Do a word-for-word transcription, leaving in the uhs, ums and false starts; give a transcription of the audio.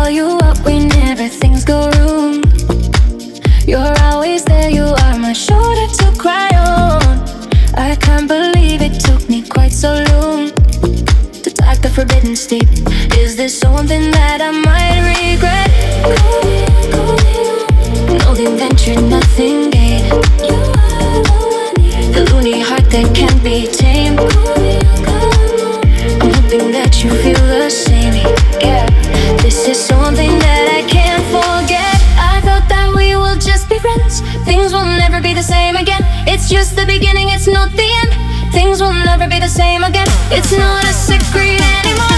call you up whenever things go wrong. You're always there, you are my shoulder to cry on. I can't believe it took me quite so long to talk the forbidden steep. Is this something that I might regret? Call me, call me. No, they ventured nothing gained. You are all I need. The loony heart that can't be tamed. Call me, call me. I'm hoping that you feel the same. Yeah, this is something that I can't forget. I thought that we will just be friends. Things will never be the same again. It's just the beginning, it's not the end. Things will never be the same again. It's not a secret anymore.